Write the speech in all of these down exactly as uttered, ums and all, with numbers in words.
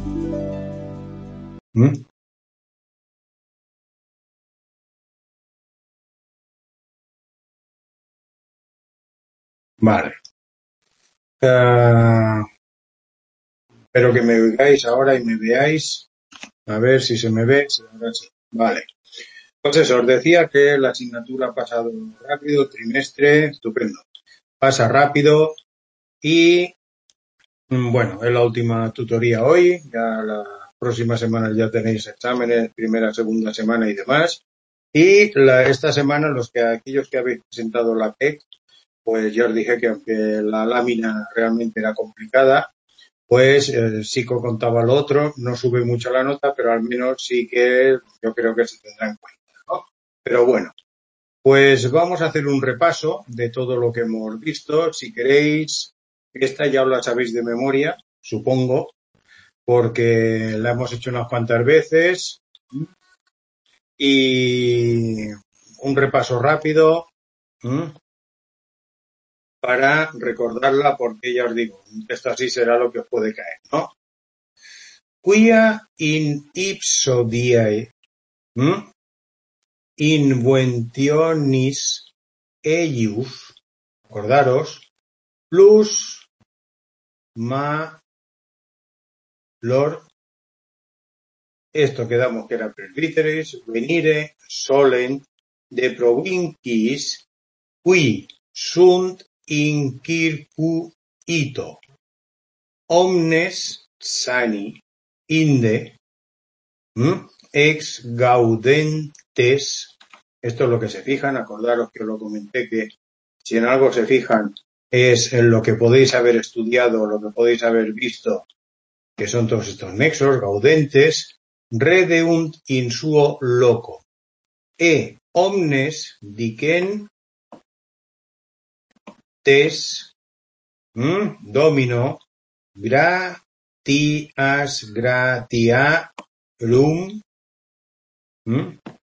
¿Mm? Vale. Uh, espero que me oigáis ahora y me veáis. A ver si se me ve. Ahora sí. Vale. Pues eso, os decía que la asignatura ha pasado rápido, trimestre, estupendo. Pasa rápido y, bueno, es la última tutoría hoy. Ya las próximas semanas ya tenéis exámenes, primera, segunda semana y demás. Y la, esta semana, los que aquellos que habéis presentado la P E C, pues ya os dije que aunque la lámina realmente era complicada, pues eh, sí que contaba lo otro, no sube mucho la nota, pero al menos sí que yo creo que se tendrá en cuenta, ¿no? Pero bueno, pues vamos a hacer un repaso de todo lo que hemos visto. Si queréis, esta ya os la sabéis de memoria, supongo, porque la hemos hecho unas cuantas veces. Y un repaso rápido ¿m? para recordarla, porque ya os digo, esto así será lo que os puede caer, ¿no? Quia in ipso die ¿m? Inventionis eius, acordaros, plus ma lor, esto quedamos que era presbiteris, venire solent de provincis qui sunt in circuito omnes sani inde ¿m? ex gaudentes. Esto es lo que se fijan, acordaros que os lo comenté, que si en algo se fijan es en lo que podéis haber estudiado, lo que podéis haber visto, que son todos estos nexos, gaudentes, redeunt in suo loco, e omnes dicen tes ¿m? Domino gratias gratiarum ¿m?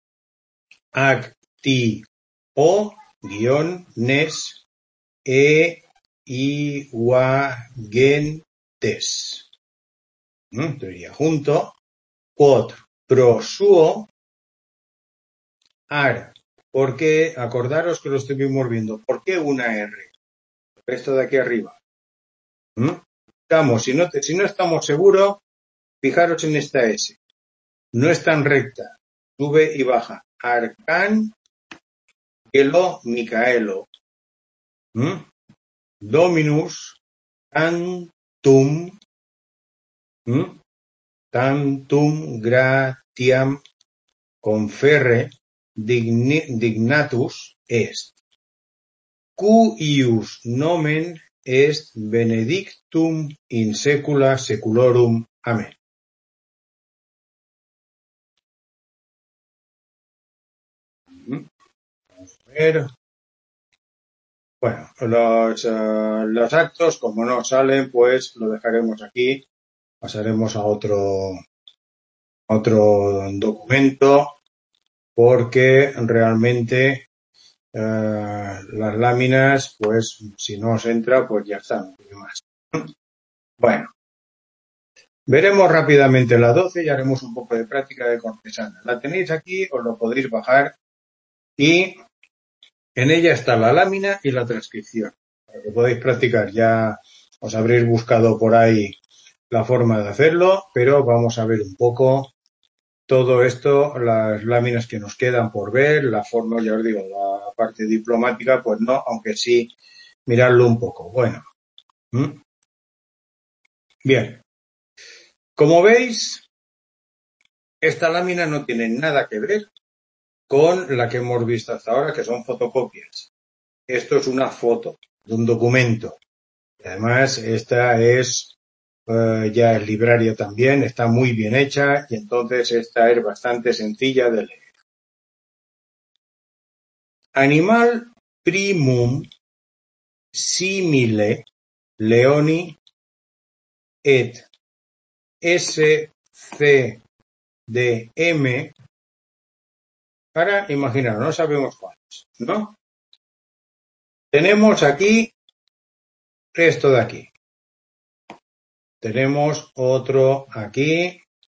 acti o guión nes e iguagentes. ¿Mm? Teoría junto. Quod pro suo ar. Porque, acordaros que lo estuvimos viendo. ¿Por qué una R? Esto de aquí arriba. ¿Mm? Estamos, si no, te, si no estamos seguros, fijaros en esta S. No es tan recta. Sube y baja. Arcan, Gelo, Micaelo. ¿Mm? Dominus, tantum, ¿m? tantum gratiam conferre digni, dignatus est. Cuius nomen est benedictum in secula seculorum. Amén. ¿Mm? Vamos a ver. Bueno, los, uh, los actos, como no salen, pues lo dejaremos aquí. Pasaremos a otro, otro documento, porque realmente uh, las láminas, pues si no os entra, pues ya está, no tiene más. Bueno, veremos rápidamente la doce y haremos un poco de práctica de cortesana. La tenéis aquí, os lo podéis bajar y en ella está la lámina y la transcripción. Para que podéis practicar, ya os habréis buscado por ahí la forma de hacerlo, pero vamos a ver un poco todo esto, las láminas que nos quedan por ver, la forma, ya os digo, la parte diplomática, pues no, aunque sí, miradlo un poco. Bueno. ¿Mm? Bien. Como veis, esta lámina no tiene nada que ver con la que hemos visto hasta ahora, que son fotocopias. Esto es una foto de un documento. Además, esta es uh, ya es libraria también, está muy bien hecha y entonces esta es bastante sencilla de leer. Animal primum simile leoni et S C D M para imaginar, no sabemos cuáles, ¿no? Tenemos aquí esto de aquí. tenemos otro aquí.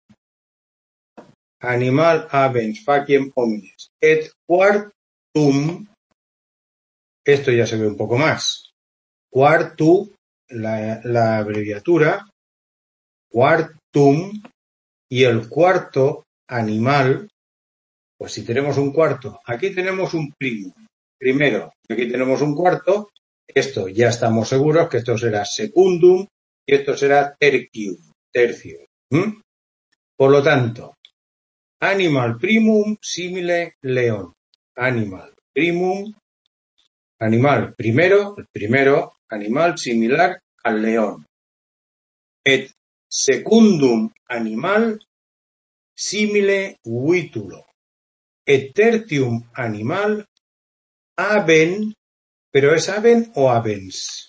Animal habens faciem homines et quartum. Esto ya se ve un poco más. Quartu, la, la abreviatura, quartum, y el cuarto animal, pues si tenemos un cuarto, aquí tenemos un primo. Primero, aquí tenemos un cuarto, esto ya estamos seguros que esto será secundum y esto será tertium, tercio. ¿Mm? Por lo tanto, animal primum simile león. Animal primum, animal primero, el primero animal similar al león. Et secundum animal simile vitulo. Et tertium animal aben, pero ¿es aben o abens?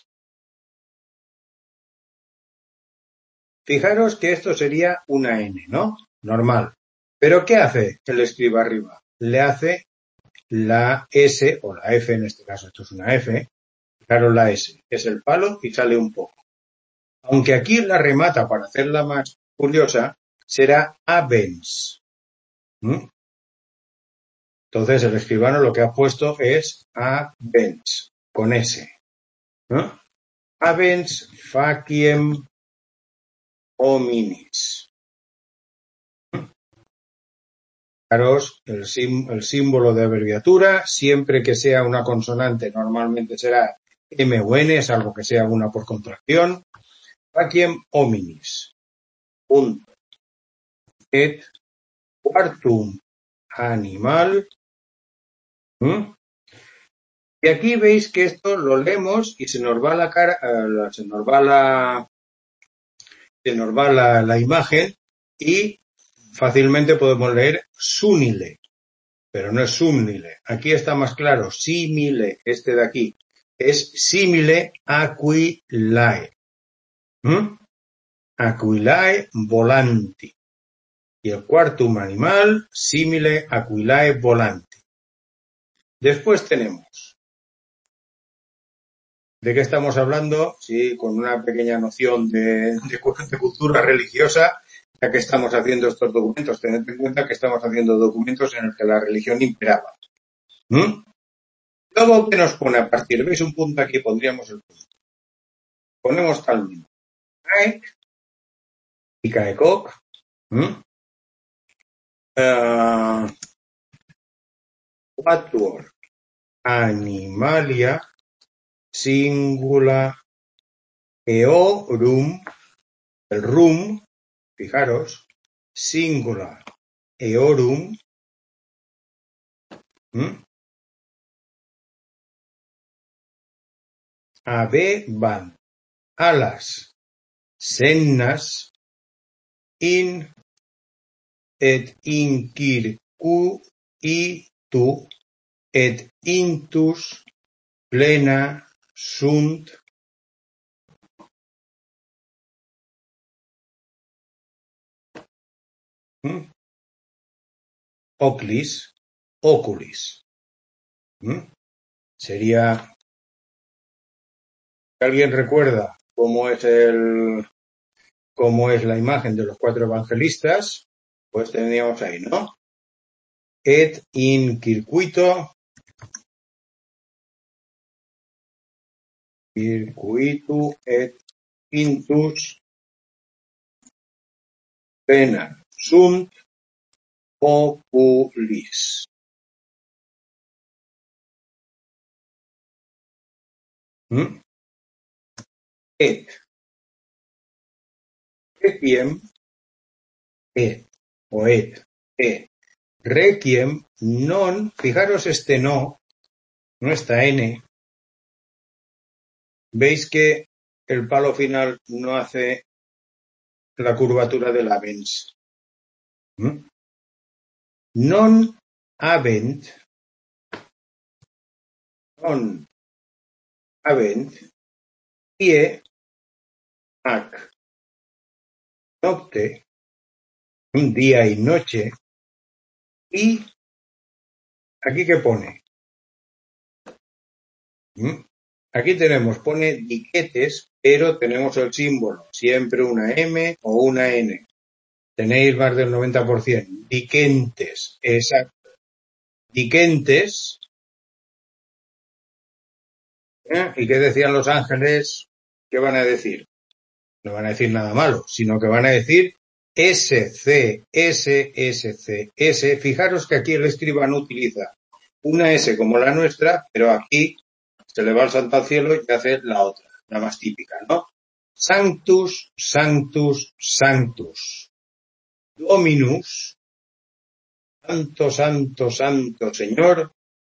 Fijaros que esto sería una N, ¿no? Normal. ¿Pero qué hace el escriba arriba? Le hace la S o la F, en este caso esto es una F. Fijaros la S, es el palo y sale un poco. Aunque aquí la remata para hacerla más curiosa, será abens. ¿Mm? Entonces el escribano lo que ha puesto es abens, con S. ¿No? Abens faciem hominis. Fijaros, el, sim, el símbolo de abreviatura, siempre que sea una consonante, normalmente será M o N, salvo que sea una por contracción. Faciem hominis. Punto. Et quartum animal. ¿Mm? Y aquí veis que esto lo leemos y se nos va la cara, uh, se nos va la, se nos va la, la imagen y fácilmente podemos leer sunile, pero no es sumnile. Aquí está más claro, simile, este de aquí, es simile aquilae. ¿Mm? Aquilae volanti. Y el quartum animal, simile aquilae volanti. Después tenemos, ¿de qué estamos hablando? Sí, con una pequeña noción de, de, de cultura religiosa, ya que estamos haciendo estos documentos. Tened en cuenta que estamos haciendo documentos en los que la religión imperaba. ¿Mm? Luego, ¿qué nos pone a partir? ¿Veis un punto aquí? Pondríamos el punto. Ponemos tal mismo. Caec y caecoc. ¿Mm? Uh, quatuor animalia singula eorum, el rum, fijaros, singular eorum, ¿Mm? aveban alas sennas in et incircuitu et intus plena sunt ¿Mm? oclis, oculis. ¿Mm? Sería, ¿alguien recuerda cómo es el, cómo es la imagen de los cuatro evangelistas? Pues teníamos ahí, ¿no? Et in circuito, circuitu et intus plena sunt oculis. ¿Mm? Et requiem, et o et, et requiem non, fijaros este no, no está N. Veis que el palo final no hace la curvatura del habens. ¿Mm? Non habent, non habent, ie ac nocte, un día y noche, y aquí ¿qué pone? ¿Mm? Aquí tenemos, pone diquetes, pero tenemos el símbolo, siempre una M o una N. Tenéis más del noventa por ciento. Diquentes, exacto. Diquentes. ¿Eh? ¿Y qué decían los ángeles? ¿Qué van a decir? No van a decir nada malo, sino que van a decir S C, S, S, C, S. Fijaros que aquí el escribano utiliza una S como la nuestra, pero aquí se le va el santo al cielo y hace la otra, la más típica, ¿no? Sanctus, Sanctus, Sanctus. Dominus, Santo, Santo, Santo Señor,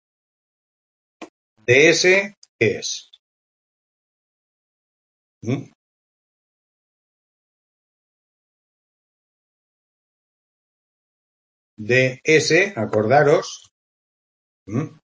de ese es. ¿Mm? De ese, acordaros. ¿Mm?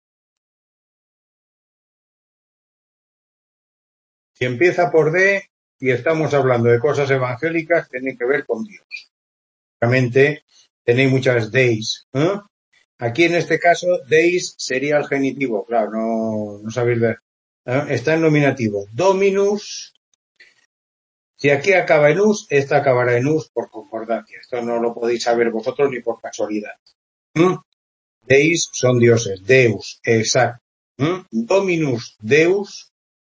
Si empieza por D y estamos hablando de cosas evangélicas, tiene que ver con Dios. Realmente tenéis muchas deis. ¿Eh? Aquí en este caso, deis sería el genitivo, claro, no, no sabéis ver. ¿Eh? Está en nominativo. Dominus. Si aquí acaba en us, esta acabará en us por concordancia. Esto no lo podéis saber vosotros ni por casualidad. ¿Mm? Deis son dioses. Deus, exacto. ¿Mm? Dominus Deus.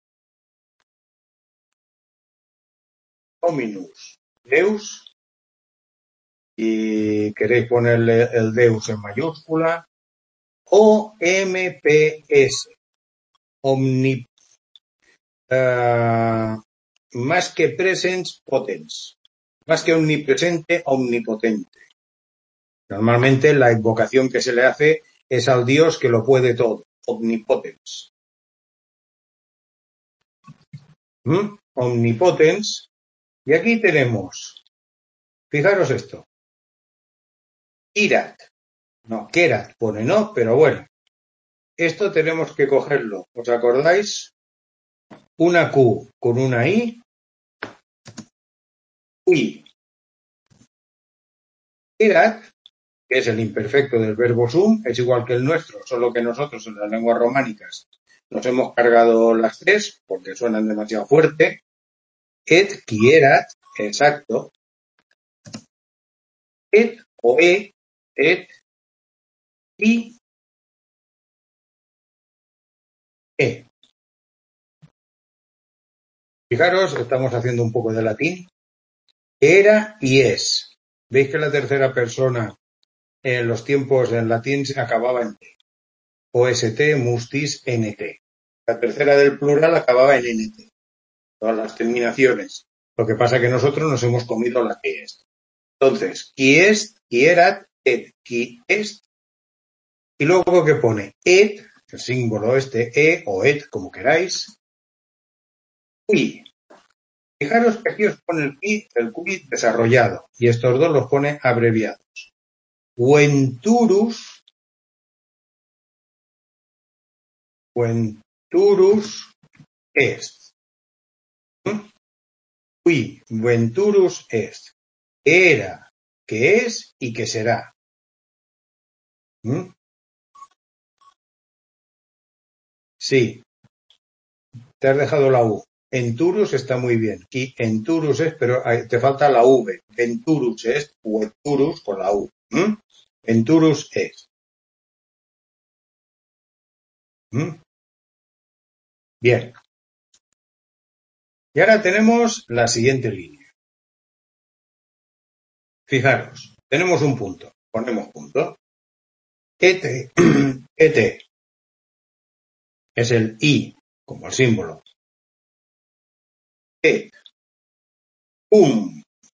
Dominus Deus. Y queréis ponerle el Deus en mayúscula. O M P S. Omni, uh, más que presens, potens. Más que omnipresente, omnipotente. Normalmente la invocación que se le hace es al Dios que lo puede todo. Omnipotens. ¿Mm? Omnipotens. Y aquí tenemos, fijaros esto. Irat. No, Kerat pone no, pero bueno. Esto tenemos que cogerlo. ¿Os acordáis? Una Q con una I. Ui. Irat, que es el imperfecto del verbo sum, es igual que el nuestro, solo que nosotros en las lenguas románicas nos hemos cargado las tres porque suenan demasiado fuerte. Et quierat, exacto. Et o e, et, y, e. Fijaros, estamos haciendo un poco de latín. Era y es. Veis que la tercera persona en los tiempos en latín se acababa en T. Ost, mustis, nt. La tercera del plural acababa en nt. Todas las terminaciones. Lo que pasa es que nosotros nos hemos comido la que es. Entonces, qui est, quierat, et, qui est. Y luego que pone et, el símbolo este, e o et, como queráis. Qui. Fijaros que aquí os pone el qui, el qui desarrollado. Y estos dos los pone abreviados. Venturus. Venturus est. ¿Mm? Qui venturus est. Era, que es y que será. ¿Mm? Sí. Te has dejado la U. Enturus está muy bien. Qui enturus es, pero te falta la V. Venturus est, o enturus con la U. ¿Mm? Venturus est. ¿Mm? Bien. Y ahora tenemos la siguiente línea. Fijaros, tenemos un punto. Ponemos punto. Et, et es el I, como el símbolo. Et. Um.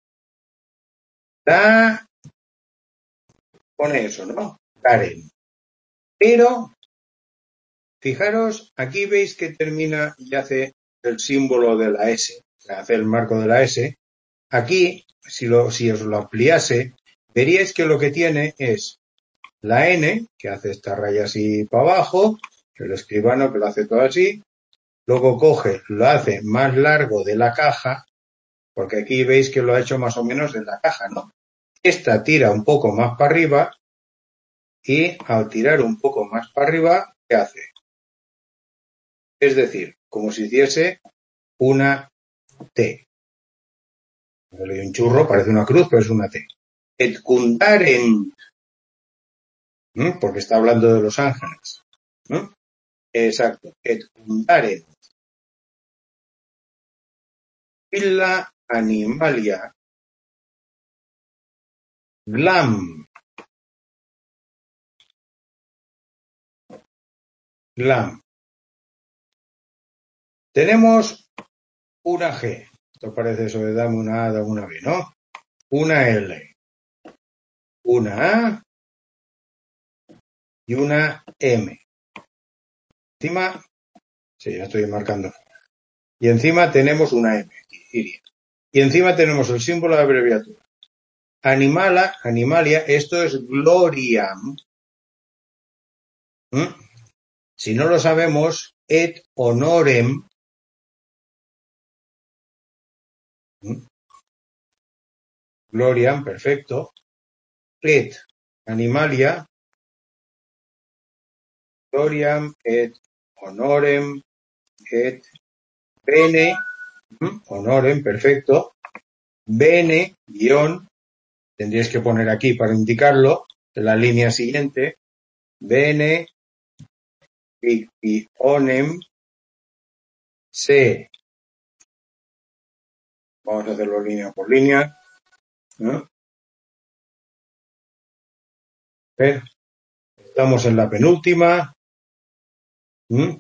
Da. Pone eso, ¿no? Karen. Pero, fijaros, aquí veis que termina y hace el símbolo de la S. Hace el marco de la S. Aquí, si, lo, si os lo ampliase, veríais que lo que tiene es la N, que hace esta raya así para abajo, el escribano que lo hace todo así, luego coge, lo hace más largo de la caja, porque aquí veis que lo ha hecho más o menos de la caja, ¿no? Esta tira un poco más para arriba y al tirar un poco más para arriba, ¿qué hace? Es decir, como si hiciese una T. Un churro parece una cruz, pero es una T. Et cundaren, ¿Mm? Porque está hablando de los ángeles. ¿Mm? Exacto. Et cundaren. Illa animalia glam. Glam. Tenemos una G. Esto parece eso de dame una A, dame una B, ¿no? Una L. Una A y una M. Encima, sí, ya estoy marcando. Y encima tenemos una M. Y encima tenemos el símbolo de abreviatura. Animala, animalia, esto es gloriam. ¿Mm? Si no lo sabemos, et honorem. ¿Mm? Gloriam, perfecto. Et animalia. Gloriam et honorem et bene. ¿Mm? Honorem, perfecto. Bene, guión. Tendríais que poner aquí para indicarlo. En la línea siguiente. Bene. Victionem. Se. Vamos a hacerlo línea por línea. ¿No? ¿Eh? Estamos en la penúltima. ¿Mm?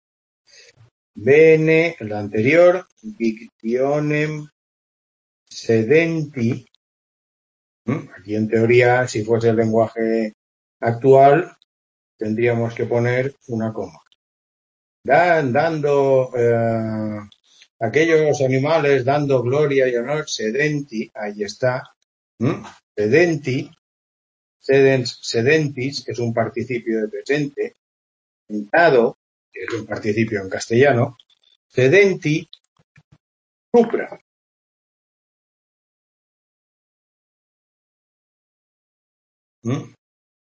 Bene, la anterior. Victionem sedenti. ¿Mm? Aquí en teoría, si fuese el lenguaje actual, tendríamos que poner una coma. Dan, dando eh, aquellos animales dando gloria y honor, sedenti, ahí está. ¿Mm? Sedenti, sedens, sedentis, es un participio de presente, sentado, que es un participio en castellano, sedenti, supra. ¿Mm?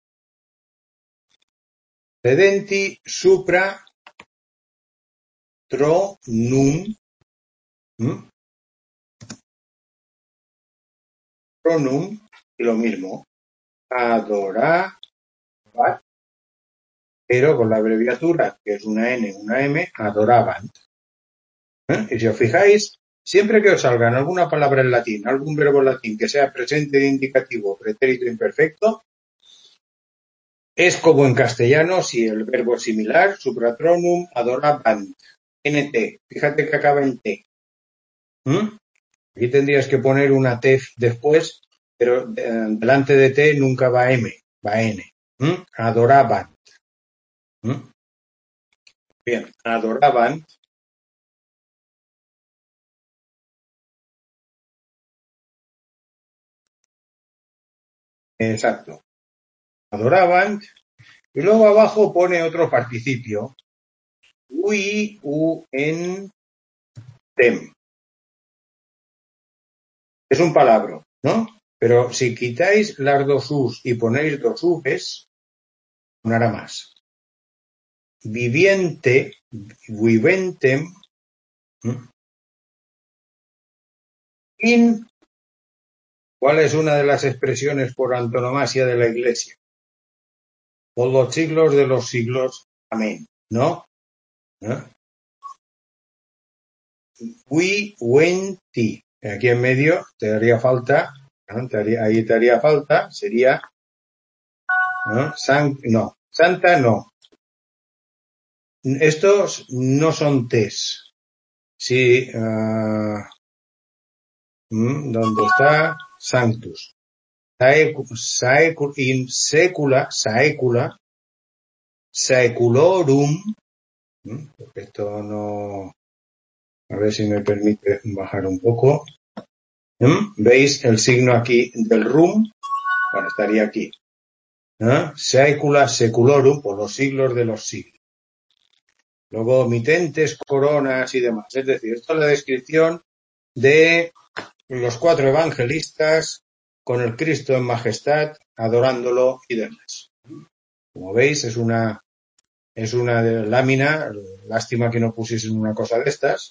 Sedenti, supra, tronum, ¿Mm? Tronum, y lo mismo, adorar, pero con la abreviatura, que es una N, una M, adoraban. ¿Eh? Y si os fijáis, siempre que os salga alguna palabra en latín, algún verbo en latín que sea presente indicativo, pretérito imperfecto, es como en castellano si el verbo es similar, supratronum, adoraban, N T. Fíjate que acaba en T. ¿Mm? Aquí tendrías que poner una T después, pero eh, delante de T nunca va M, va N. ¿Mm? Adoraban. ¿Mm? Bien, adoraban. Exacto. Adoraban. Y luego abajo pone otro participio. Ui, u, en, tem. Es un palabra, ¿no? Pero si quitáis las dos u's y ponéis dos u's, sonará más. Viviente, viventem, ¿Mm? in, ¿cuál es una de las expresiones por antonomasia de la Iglesia? Por los siglos de los siglos. Amén. ¿No? ¿Eh? We, when, ti. Aquí en medio te haría falta, ¿no? te haría, ahí te haría falta, sería, ¿no? San, no, santa no. Estos no son tes. Sí, uh, ¿dónde está? Sanctus. Saecul, in secula, saecula, saeculorum, porque esto no, a ver si me permite bajar un poco. ¿Mm? ¿Veis el signo aquí del rum? Bueno, estaría aquí. ¿Eh? Saecula seculorum, por los siglos de los siglos. Luego, mitentes, coronas y demás. Es decir, esto es la descripción de los cuatro evangelistas con el Cristo en majestad, adorándolo y demás. Como veis, es una, es una lámina, lástima que no pusiesen una cosa de estas,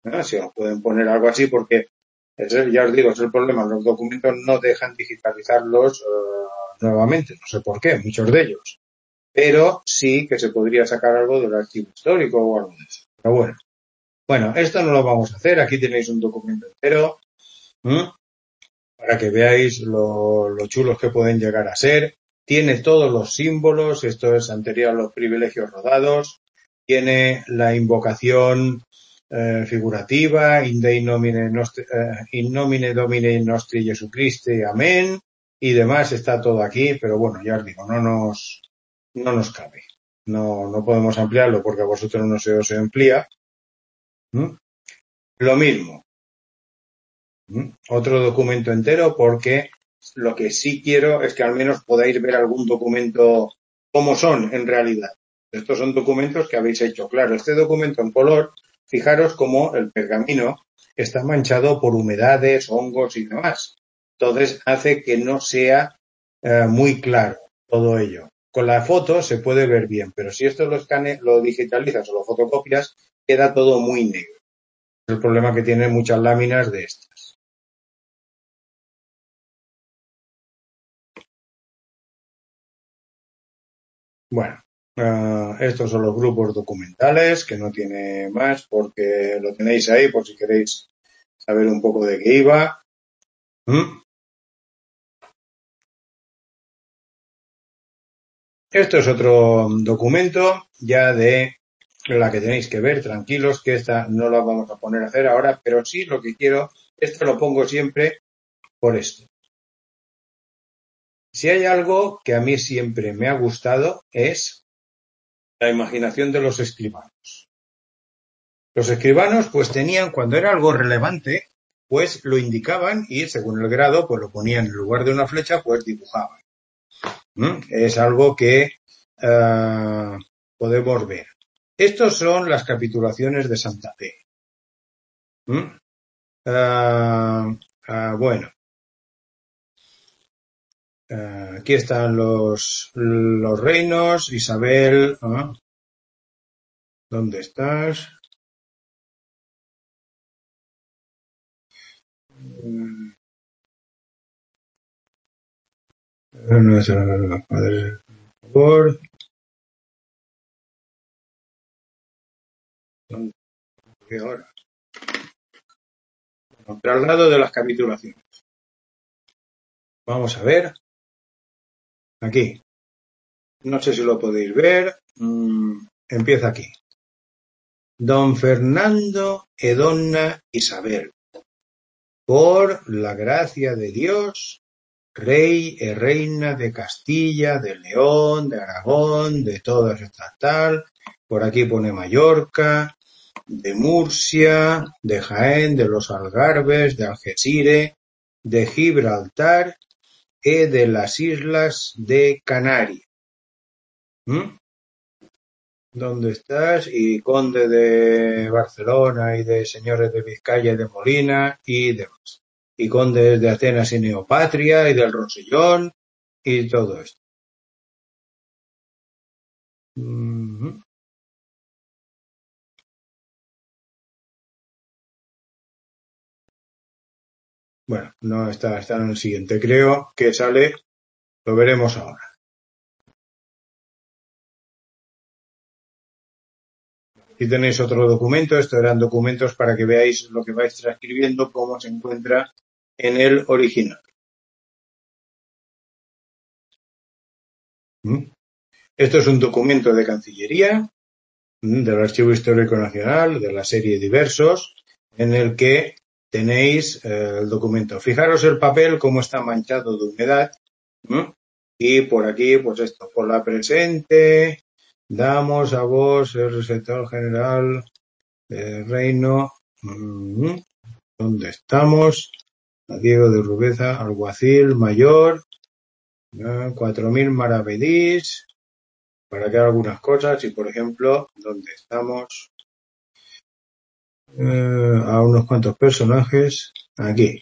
¿eh? Si os pueden poner algo así, porque ese, ya os digo, es el problema. Los documentos no dejan digitalizarlos uh, nuevamente. No sé por qué, muchos de ellos. Pero sí que se podría sacar algo del archivo histórico o algo de eso. Pero bueno. Bueno, esto no lo vamos a hacer. Aquí tenéis un documento entero. ¿Mm? Para que veáis lo, lo chulos que pueden llegar a ser. Tiene todos los símbolos. Esto es anterior a los privilegios rodados. Tiene la invocación eh, figurativa, in Dei nomine, nostri, eh, in nomine Domini nostri Jesucristi, amén, y demás, está todo aquí, pero bueno, ya os digo, no nos, no nos cabe. No, no podemos ampliarlo porque a vosotros no se os amplía. ¿Mm? Lo mismo. ¿Mm? Otro documento entero porque lo que sí quiero es que al menos podáis ver algún documento como son en realidad. Estos son documentos que habéis hecho. Claro, este documento en color, fijaros cómo el pergamino está manchado por humedades, hongos y demás. Entonces hace que no sea eh, muy claro todo ello. Con la foto se puede ver bien, pero si esto lo escane, lo digitalizas o lo fotocopias, queda todo muy negro. Es el problema que tienen muchas láminas de estas. Bueno, uh, estos son los grupos documentales, que no tiene más, porque lo tenéis ahí por si queréis saber un poco de qué iba. ¿Mm? Esto es otro documento ya de la que tenéis que ver, tranquilos, que esta no la vamos a poner a hacer ahora, pero sí lo que quiero, esto lo pongo siempre por esto. Si hay algo que a mí siempre me ha gustado es la imaginación de los escribanos. Los escribanos pues tenían, cuando era algo relevante, pues lo indicaban y según el grado pues lo ponían en lugar de una flecha pues dibujaban. ¿Mm? Es algo que uh, podemos ver. Estos son las capitulaciones de Santa Fe. ¿Mm? Uh, uh, bueno, uh, aquí están los, los reinos. Isabel, ¿uh? ¿Dónde estás? Uh, no es el padre, por favor. ¿Qué hora? Traslado de las capitulaciones. Vamos a ver. Aquí. No sé si lo podéis ver. Mm, empieza aquí. Don Fernando e donna Isabel. Por la gracia de Dios, rey e reina de Castilla, de León, de Aragón, de todas estas tal. Por aquí pone Mallorca, de Murcia, de Jaén, de los Algarbes, de Algeciras, de Gibraltar e de las islas de Canarias. ¿Mm? ¿Dónde estás? Y conde de Barcelona y de señores de Vizcaya y de Molina y demás. Y condes de Atenas y Neopatria y del Rosellón y todo esto. Mm-hmm. Bueno, no está, está en el siguiente, creo que sale, lo veremos ahora. Aquí tenéis otro documento, estos eran documentos para que veáis lo que vais transcribiendo, cómo se encuentra en el original. ¿Mm? Esto es un documento de Cancillería, del Archivo Histórico Nacional, de la serie Diversos, en el que tenéis eh, el documento. Fijaros el papel cómo está manchado de humedad. ¿Mm? Y por aquí, pues esto, por la presente, damos a vos el sector general del reino. ¿Mm? ¿Dónde estamos? A Diego de Rubeza, alguacil mayor, ¿no? cuatro mil maravedís, para que haga algunas cosas y, por ejemplo, ¿dónde estamos? Eh, a unos cuantos personajes, aquí.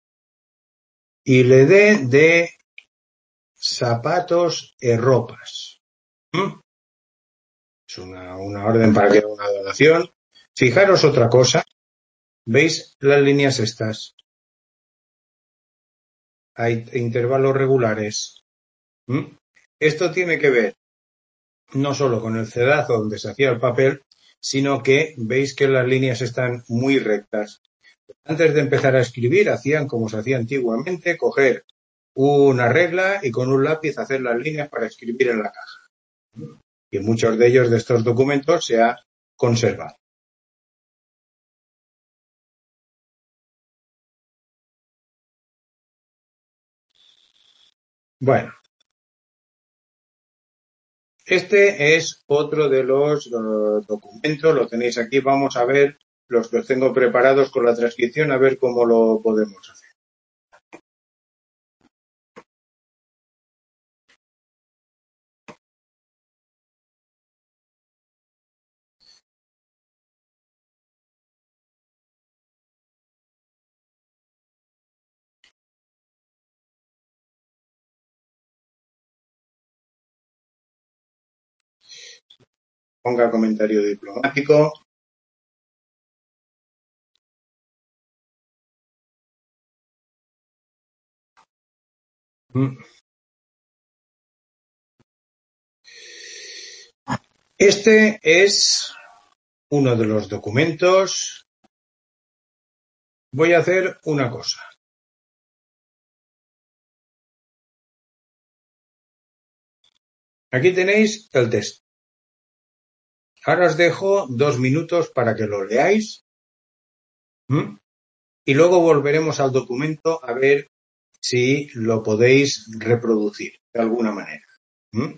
Y le dé de zapatos y ropas. ¿Mm? Es una, una orden para que haga una donación. Fijaros otra cosa. ¿Veis las líneas estas? Hay intervalos regulares. ¿Mm? Esto tiene que ver no solo con el cedazo donde se hacía el papel, sino que veis que las líneas están muy rectas. Antes de empezar a escribir, hacían como se hacía antiguamente, coger una regla y con un lápiz hacer las líneas para escribir en la caja. Y en muchos de ellos, de estos documentos, se ha conservado. Bueno, este es otro de los uh, documentos, lo tenéis aquí, vamos a ver los que os tengo preparados con la transcripción, a ver cómo lo podemos hacer. Ponga comentario diplomático. Este es uno de los documentos. Voy a hacer una cosa. Aquí tenéis el texto. Ahora os dejo dos minutos para que lo leáis. ¿Mm? Y luego volveremos al documento a ver si lo podéis reproducir de alguna manera. ¿Mm?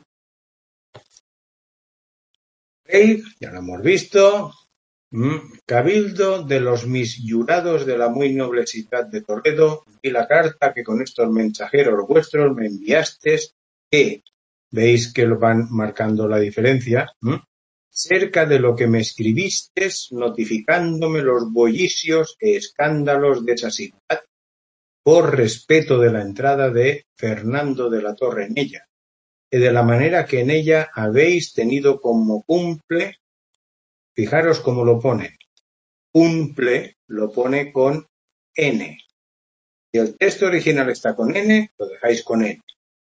Rey, ya lo hemos visto. ¿Mm? Cabildo de los mis jurados de la muy noble ciudad de Toledo, y la carta que con estos mensajeros vuestros me enviastes, que veis que lo van marcando la diferencia, ¿Mm? cerca de lo que me escribistes, notificándome los bollicios e escándalos de esa ciudad, por respeto de la entrada de Fernando de la Torre en ella, y de la manera que en ella habéis tenido como cumple, fijaros cómo lo pone, cumple lo pone con N. Si el texto original está con N, lo dejáis con N.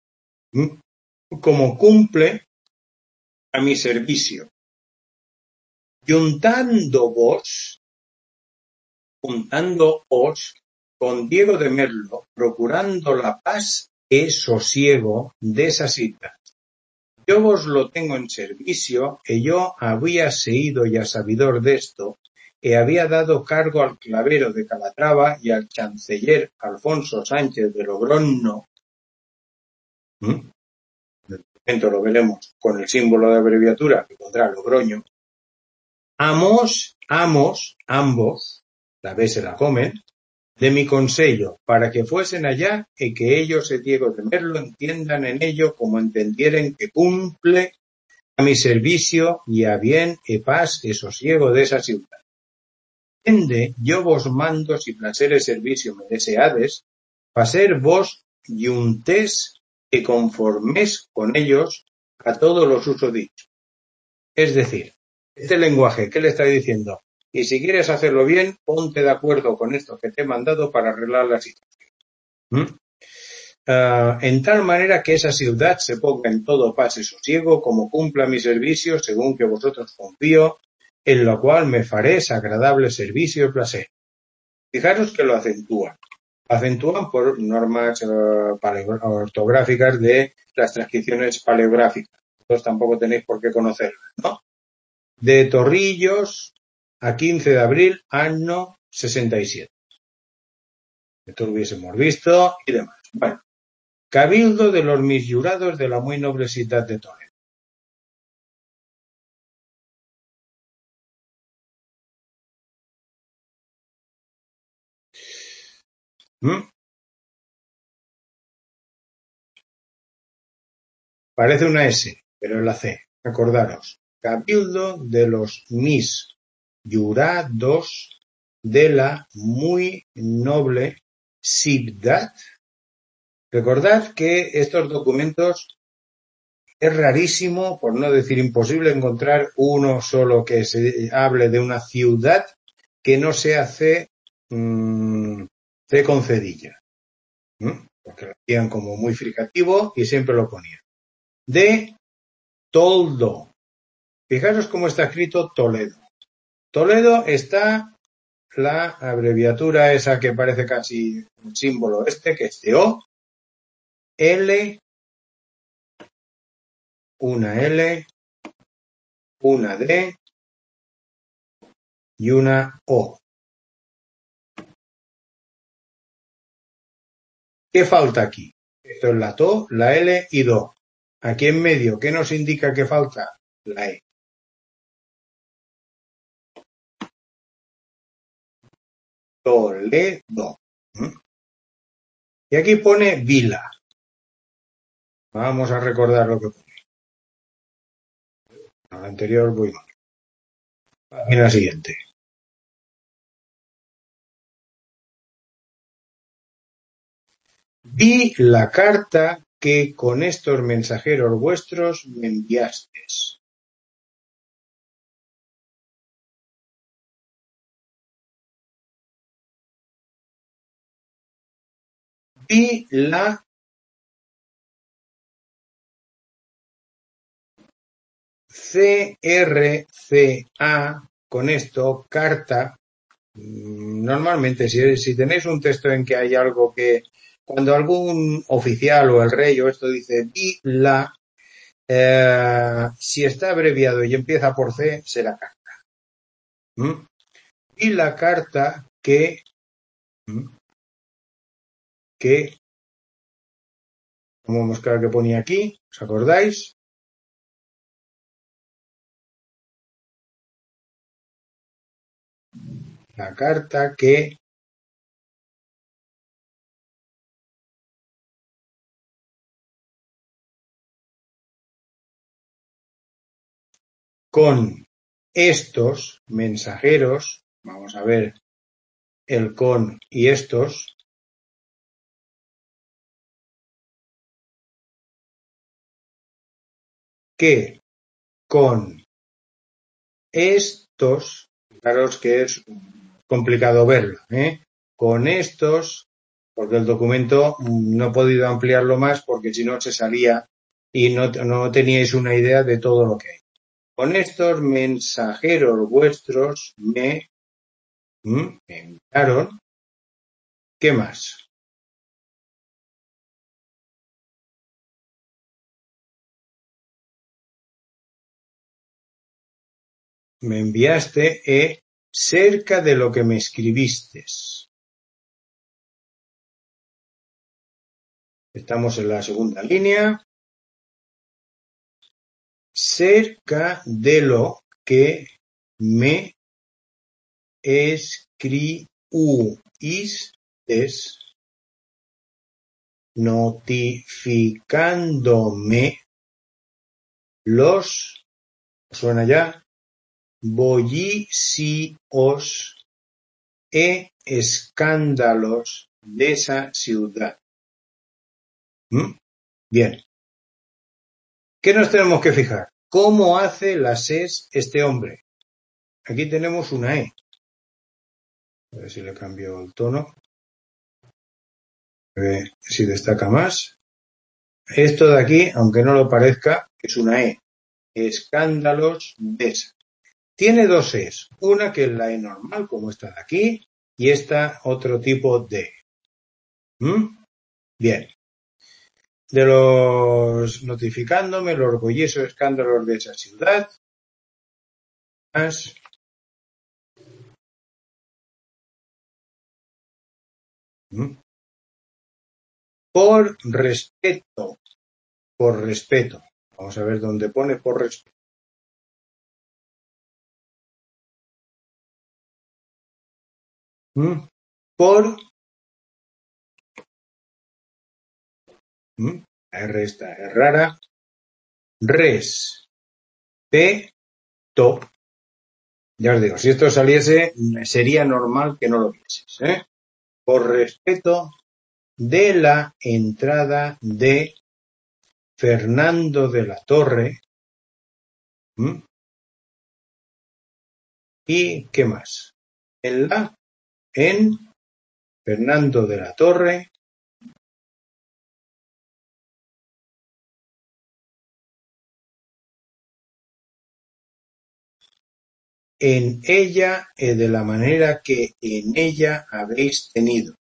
Como cumple a mi servicio. Juntando vos, juntándoos con Diego de Merlo, procurando la paz y sosiego de esa cita. Yo vos lo tengo en servicio, que yo había seído ya sabidor de esto, e había dado cargo al clavero de Calatrava y al chanceller Alfonso Sánchez de Logroño. ¿Mm? En el documento lo veremos con el símbolo de abreviatura que pondrá Logroño. Amos, amos, ambos, la vez se la comen, de mi consejo, para que fuesen allá y que ellos y Diego de Merlo entiendan en ello como entendieren que cumple a mi servicio y a bien y paz y sosiego de esa ciudad. Ende, yo vos mando si placeres servicio me deseades, pa ser vos yuntés y conformes con ellos a todos los usos dichos. Es decir, este lenguaje, ¿qué le está diciendo? Y si quieres hacerlo bien, ponte de acuerdo con esto que te he mandado para arreglar la situación. ¿Mm? Uh, en tal manera que esa ciudad se ponga en todo paz y sosiego, como cumpla mi servicio, según que vosotros confío, en lo cual me faréis agradable servicio y placer. Fijaros que lo acentúan. Acentúan por normas uh, ortográficas de las transcripciones paleográficas. Vosotros tampoco tenéis por qué conocerlas, ¿no? De Torrillos a quince de abril, año sesenta y siete. Esto lo hubiésemos visto y demás. Bueno, Cabildo de los mis jurados de la muy noble ciudad de Toledo. ¿Mm? Parece una S, pero es la C. Acordaros. Cabildo de los mis jurados de la muy noble ciudad. Recordad que estos documentos es rarísimo, por no decir imposible, encontrar uno solo que se hable de una ciudad que no sea C, mmm, C con cedilla. ¿Mm? Porque lo hacían como muy fricativo y siempre lo ponían. De Toldo. Fijaros cómo está escrito Toledo. Toledo está la abreviatura esa que parece casi un símbolo este, que es T O, L, una L, una D y una O. ¿Qué falta aquí? Esto es la TO, la L y DO. Aquí en medio, ¿qué nos indica que falta? La E. Toledo. ¿Mm? Y aquí pone Vila. Vamos a recordar lo que pone. A la anterior voy mal. Página siguiente. Vi la carta que con estos mensajeros vuestros me enviastes. Vi la C R C A, con esto, carta. Normalmente, si, si tenéis un texto en que hay algo que, cuando algún oficial o el rey o esto dice vi la, eh, si está abreviado y empieza por C, será carta. ¿Mm? Y la carta que, ¿Mm? que, como hemos claro que ponía aquí, ¿os acordáis? La carta que con estos mensajeros, vamos a ver el con y estos, que con estos, fijaros que es complicado verlo, ¿eh? Con estos, porque el documento no he podido ampliarlo más porque si no se salía y no, no teníais una idea de todo lo que hay. Con estos mensajeros vuestros me, ¿m? me enviaron, ¿qué más? Me enviaste eh, cerca de lo que me escribistes. Estamos en la segunda línea. Cerca de lo que me escribistes, notificándome los, suena ya, bollicios e escándalos de esa ciudad. ¿Mm? Bien. ¿Qué nos tenemos que fijar? ¿Cómo hace las es este hombre? Aquí tenemos una E. A ver si le cambio el tono. A ver si destaca más. Esto de aquí, aunque no lo parezca, es una E. Escándalos de esa. Tiene dos E's. Una que es la E normal, como esta de aquí, y esta otro tipo de. ¿Mm? Bien. De los notificándome los orgullosos escándalos de esa ciudad. Más. ¿Mm? Por respeto. Por respeto. Vamos a ver dónde pone por respeto. ¿Mm? Por. ¿Mm? La R esta es rara. Res. P. To. Ya os digo, si esto saliese, sería normal que no lo vieses, ¿eh? Por respeto de la entrada de Fernando de la Torre. ¿Mm? ¿Y qué más? en la, en Fernando de la Torre, en ella y de la manera que en ella habéis tenido.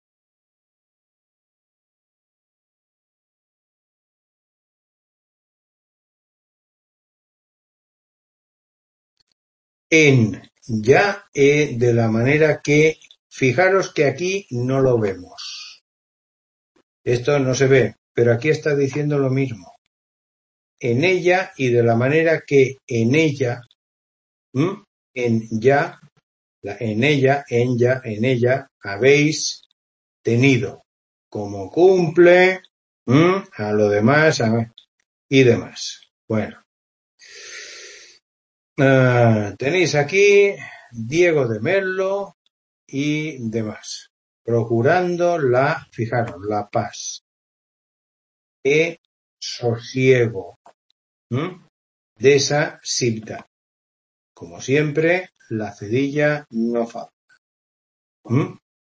En ya e de la manera que, fijaros que aquí no lo vemos. Esto no se ve, pero aquí está diciendo lo mismo. En ella y de la manera que en ella, ¿m? en ya, la, en ella, en ya, en ella, habéis tenido como cumple, ¿m? a lo demás a, y demás. Bueno. Uh, tenéis aquí Diego de Merlo y demás. Procurando la, fijaros, la paz y sosiego, ¿m? de esa ciudad. Como siempre, la cedilla no falta. ¿Mm?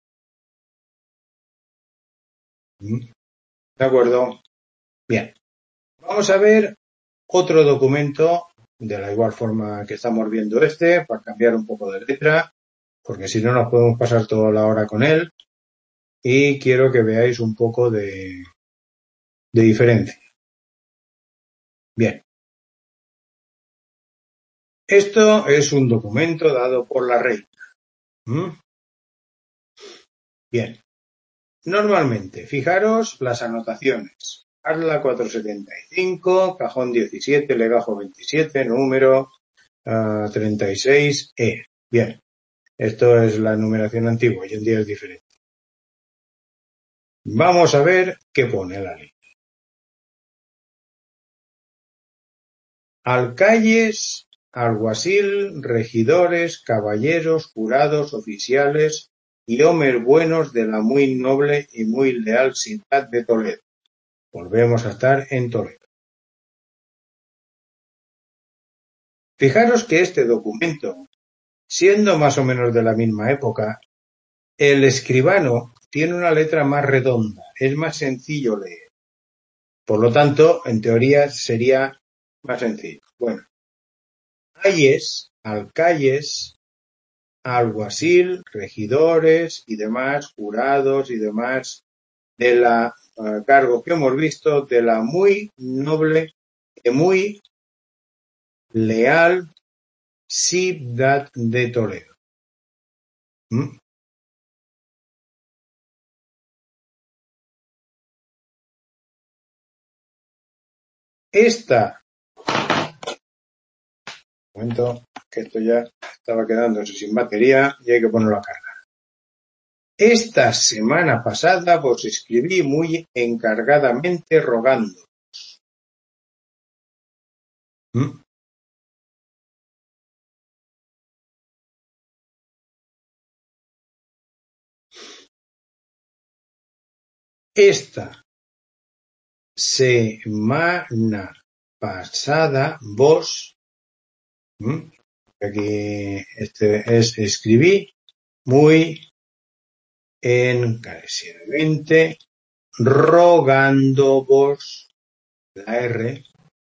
¿Mm? ¿De acuerdo? Bien. Vamos a ver otro documento de la igual forma que estamos viendo este, para cambiar un poco de letra, porque si no nos podemos pasar toda la hora con él. Y quiero que veáis un poco de, de diferencia. Bien. Esto es un documento dado por la reina. ¿Mm? Bien. Normalmente, fijaros las anotaciones. Arla cuatrocientos setenta y cinco, cajón diecisiete, legajo veintisiete, número uh, treinta y seis E. Bien. Esto es la numeración antigua, hoy en día es diferente. Vamos a ver qué pone la ley. Alcaldes, alguacil, regidores, caballeros, jurados, oficiales y hombres buenos de la muy noble y muy leal ciudad de Toledo. Volvemos a estar en Toledo. Fijaros que este documento, siendo más o menos de la misma época, el escribano tiene una letra más redonda, es más sencillo leer. Por lo tanto, en teoría sería más sencillo. Bueno, ayes, alcaldes, alguacil, regidores y demás, jurados y demás, de la uh, cargo que hemos visto, de la muy noble y muy leal ciudad de Toledo. ¿Mm? Esta, un momento, que esto ya estaba quedándose sin batería y hay que ponerlo a cargar. Esta semana pasada vos escribí muy encargadamente rogando. ¿Mm? Esta semana pasada vos, ¿Mm? aquí este es escribí muy encarecidamente rogando vos, la R,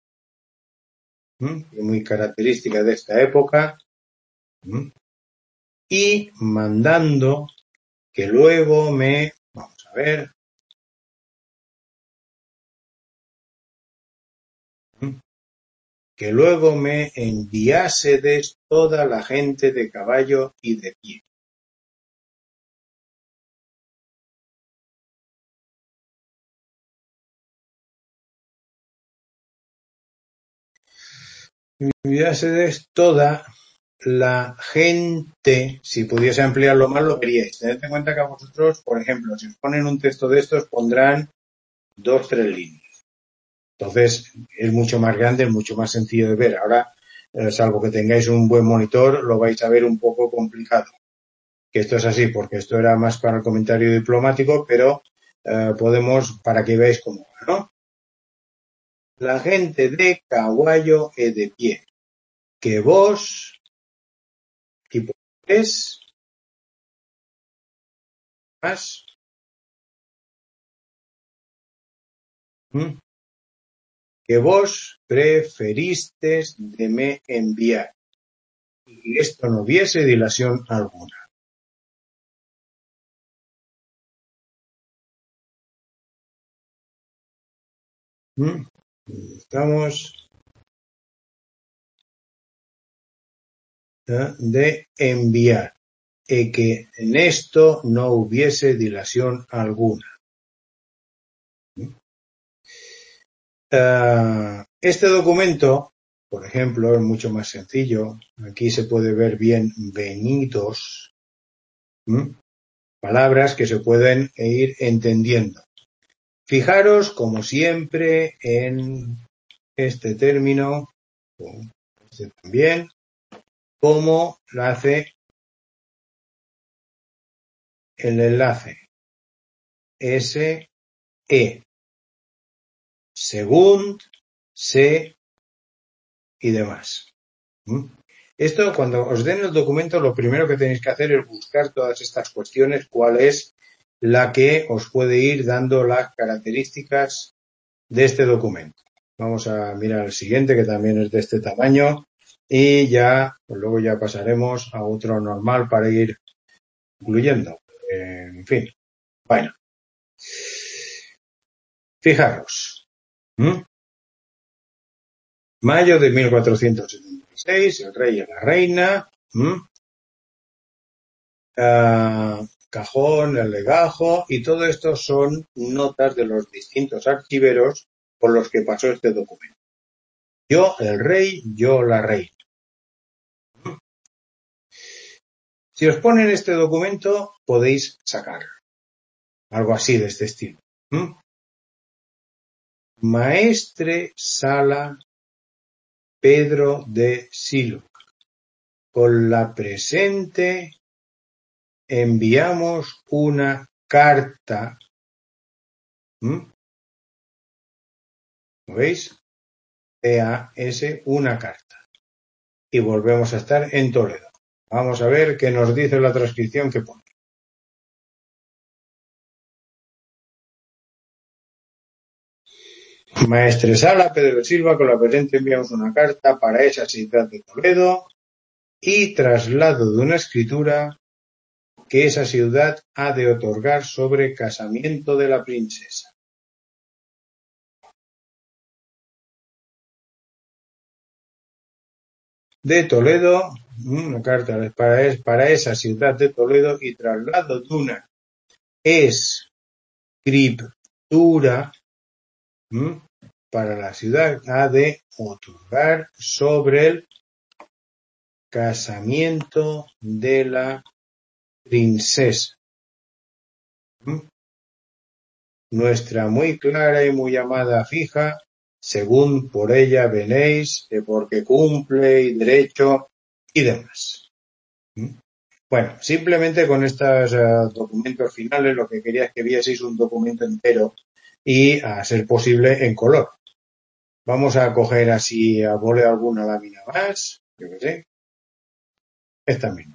¿Mm? muy característica de esta época, ¿Mm? y mandando que luego me, vamos a ver, ¿Mm? que luego me enviásedes toda la gente de caballo y de pie. Enviásedes toda la gente, si pudiese ampliarlo más lo veríais. Tened en cuenta que a vosotros, por ejemplo, si os ponen un texto de estos, pondrán dos, tres líneas. Entonces, es mucho más grande, es mucho más sencillo de ver. Ahora, eh, salvo que tengáis un buen monitor, lo vais a ver un poco complicado. Que esto es así, porque esto era más para el comentario diplomático, pero eh, podemos, para que veáis cómo va, ¿no? La gente de caballo e de pie, que vos, y pues, más. ¿Mm? Que vos preferistes de me enviar, y esto no hubiese dilación alguna. ¿Mm? Estamos ¿eh? de enviar, y que en esto no hubiese dilación alguna. ¿Mm? Uh, este documento, por ejemplo, es mucho más sencillo. Aquí se puede ver bien venidos. ¿Mm? Palabras que se pueden ir entendiendo. Fijaros, como siempre, en este término, este también, cómo lo hace el enlace S E, según, se y demás. ¿Mm? Esto, cuando os den el documento, lo primero que tenéis que hacer es buscar todas estas cuestiones, cuál es la que os puede ir dando las características de este documento. Vamos a mirar el siguiente, que también es de este tamaño, y ya, pues luego ya pasaremos a otro normal para ir concluyendo. Eh, en fin, bueno. Fijaros. ¿Mm? Mayo de mil cuatrocientos setenta y seis, el rey y la reina. ¿Mm? Uh, cajón, el legajo, y todo esto son notas de los distintos archiveros por los que pasó este documento. Yo, el rey, yo, la reina. Si os ponen este documento, podéis sacar algo así de este estilo. ¿Mm? Maestre Sala Pedro de Silo. Con la presente enviamos una carta. ¿Mm? ¿Lo veis? E A S, una carta. Y volvemos a estar en Toledo. Vamos a ver qué nos dice la transcripción que pone. Maestre Sala Pedro de Silva, con la presente enviamos una carta para esa ciudad de Toledo y traslado de una escritura que esa ciudad ha de otorgar sobre casamiento de la princesa. De Toledo, una carta para, para esa ciudad de Toledo y traslado de una escritura ¿m? para la ciudad ha de otorgar sobre el casamiento de la princesa. ¿M? Nuestra muy clara y muy amada fija, según por ella venéis, de porque cumple y derecho y demás. ¿Mm? Bueno, simplemente con estos uh, documentos finales lo que quería es que vieseis un documento entero y, a ser posible, en color. Vamos a coger así a voleo alguna lámina más, yo que sé, esta misma.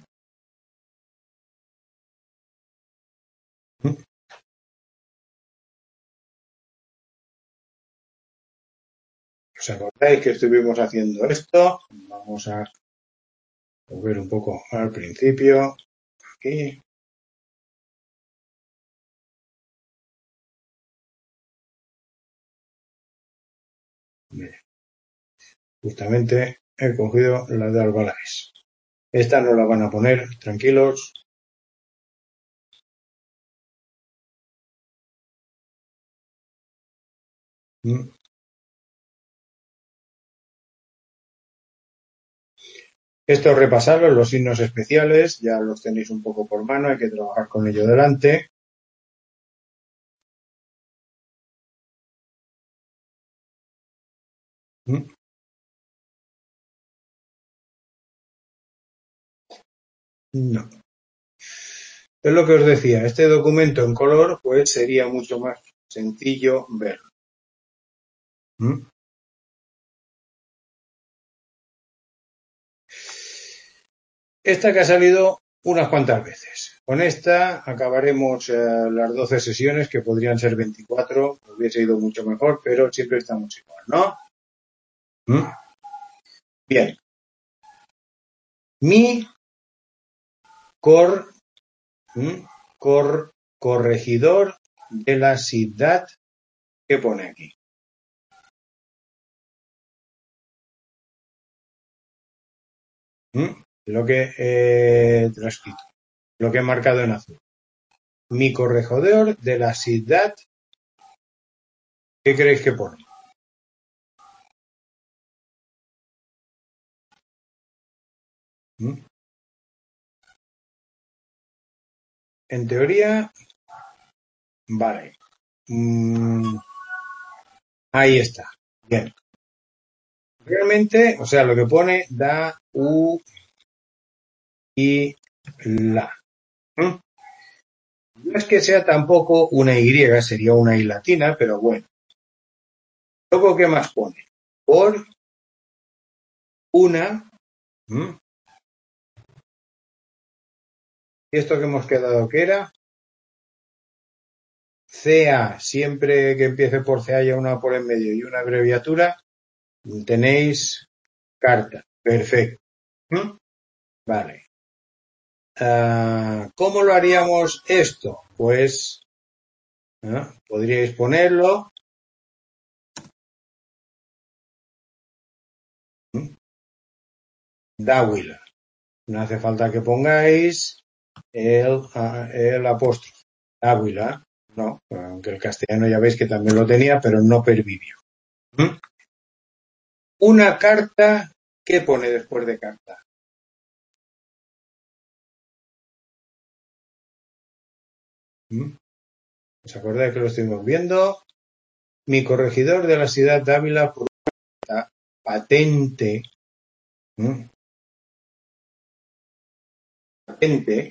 ¿Mm? ¿Os acordáis que estuvimos haciendo esto? Vamos a volver un poco al principio. Aquí. Justamente he cogido la de Albalaes. Esta no la van a poner, tranquilos. ¿Mm? Esto repasarlo, los signos especiales, ya los tenéis un poco por mano, hay que trabajar con ello delante. ¿Mm? No. Es lo que os decía, este documento en color pues sería mucho más sencillo verlo. ¿Mm? Esta que ha salido unas cuantas veces. Con esta acabaremos eh, las doce sesiones, que podrían ser veinticuatro, hubiese ido mucho mejor, pero siempre estamos igual, ¿no? ¿Mm? Bien. Mi cor, ¿Mm? cor, corregidor de la ciudad, ¿qué pone aquí? ¿Mm? Lo que eh, te lo he escrito, lo que he marcado en azul. Mi corregidor de la ciudad, ¿qué creéis que pone? ¿Mm? En teoría, vale. Mm, ahí está. Bien. Realmente, o sea, lo que pone da U y la. ¿Mm? No es que sea tampoco una Y, sería una I latina, pero bueno. Luego, ¿qué más pone? Por una. ¿Mm? ¿Y esto que hemos quedado qué era? C A, siempre que empiece por C A haya una por en medio y una abreviatura, tenéis carta. Perfecto. ¿Mm? Vale. Uh, ¿Cómo lo haríamos esto? Pues ¿eh? podríais ponerlo ¿Mm? Dávila. No hace falta que pongáis el, el apóstrofe. Dávila, no, aunque el castellano ya veis que también lo tenía, pero no pervivió. ¿Mm? Una carta, ¿qué pone después de carta? ¿Mm? ¿Os acordáis que lo estuvimos viendo? Mi corregidor de la ciudad de Ávila por una patente, ¿Mm? patente.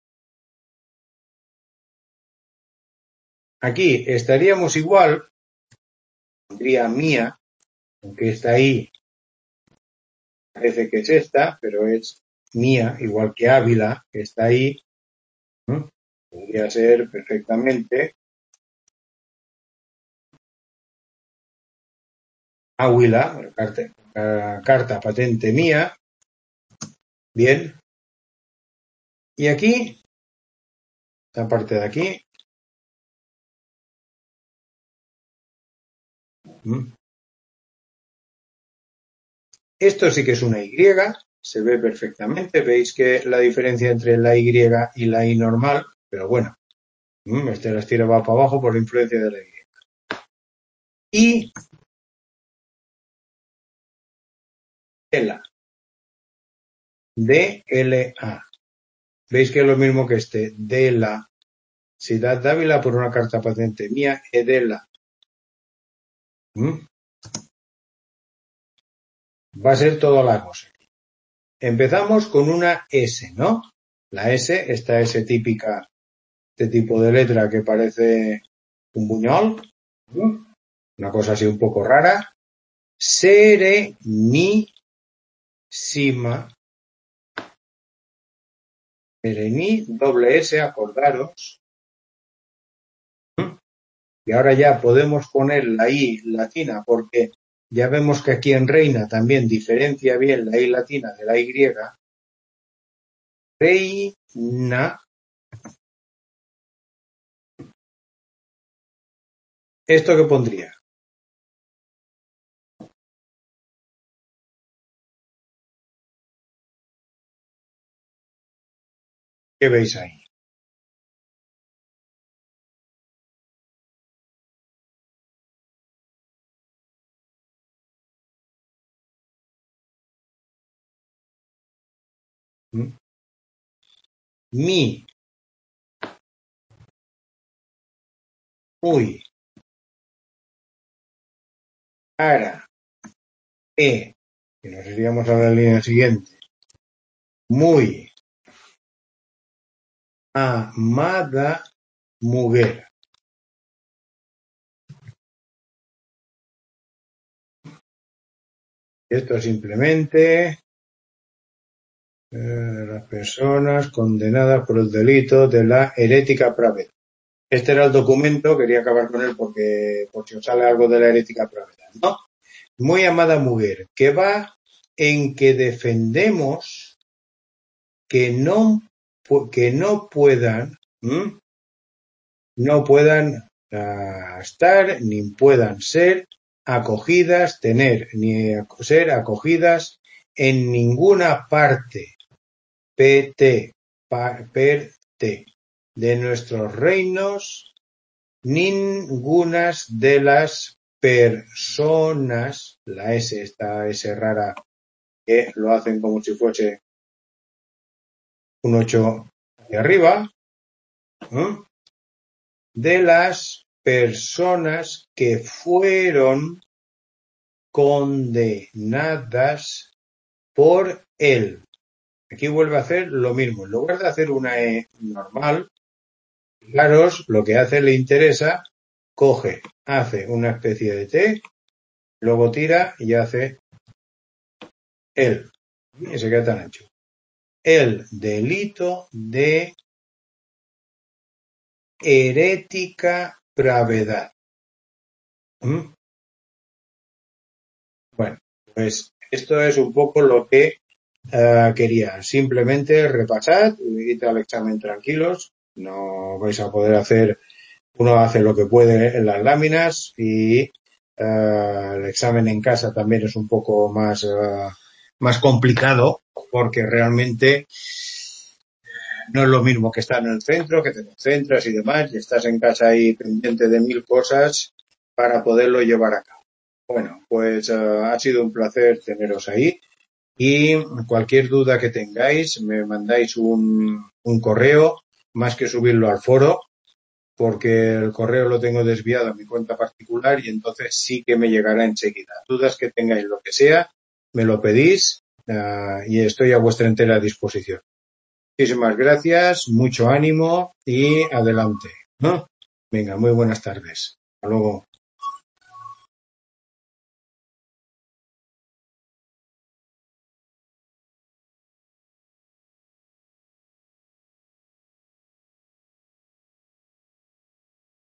Aquí estaríamos igual, pondría mía, aunque está ahí, parece que es esta, pero es mía, igual que Ávila, que está ahí. ¿Mm? Podría ser perfectamente Ávila, carta, carta patente mía. Bien. Y aquí, esta parte de aquí, ¿Mm? Esto sí que es una Y, se ve perfectamente. Veis que la diferencia entre la Y y la I normal, pero bueno, este la estira va para abajo por la influencia de la Y. Y L, D L A. Veis que es lo mismo que este, de la ciudad de Ávila por una carta patente mía, e de la. ¿Mm? Va a ser toda la cosa. Empezamos con una S, ¿no? La S, esta S típica, este tipo de letra que parece un buñol, ¿no? Una cosa así un poco rara. Serenísima. Serení, doble S, acordaros. ¿Mm? Y ahora ya podemos poner la I latina porque ya vemos que aquí en Reina también diferencia bien la I latina de la Y. Reina. ¿Esto qué pondría? ¿Qué veis ahí? ¿Mm? Mi, muy, ara, e, que nos iríamos a la línea siguiente. Muy, amada, mujer. Esto simplemente Eh, las personas condenadas por el delito de la herética pravedad. Este era el documento, quería acabar con él porque, por si os sale algo de la herética pravedad, ¿no? Muy amada mujer, que va en que defendemos que no, que no puedan, ¿m? no puedan uh, estar ni puedan ser acogidas, tener ni ser acogidas en ninguna parte P T, per T, de nuestros reinos, ningunas de las personas, la S, esta S rara, que lo hacen como si fuese un ocho hacia arriba, ¿eh? De las personas que fueron condenadas por él. Aquí vuelve a hacer lo mismo. En lugar de hacer una E normal, fijaros, lo que hace le interesa, coge, hace una especie de T, luego tira y hace el. Y se queda tan ancho. El delito de herética pravedad. ¿Mm? Bueno, pues esto es un poco lo que uh, quería. Simplemente repasad, id al examen tranquilos. No vais a poder hacer, uno hace lo que puede en las láminas y uh, el examen en casa también es un poco más, uh, más complicado porque realmente no es lo mismo que estar en el centro, que te concentras y demás, y estás en casa ahí pendiente de mil cosas para poderlo llevar a cabo. Bueno, pues uh, ha sido un placer teneros ahí y cualquier duda que tengáis me mandáis un, un correo, más que subirlo al foro, porque el correo lo tengo desviado a mi cuenta particular y entonces sí que me llegará enseguida. Dudas que tengáis, lo que sea, me lo pedís uh, y estoy a vuestra entera disposición. Muchísimas gracias, mucho ánimo y adelante, ¿no? Venga, muy buenas tardes. Hasta luego.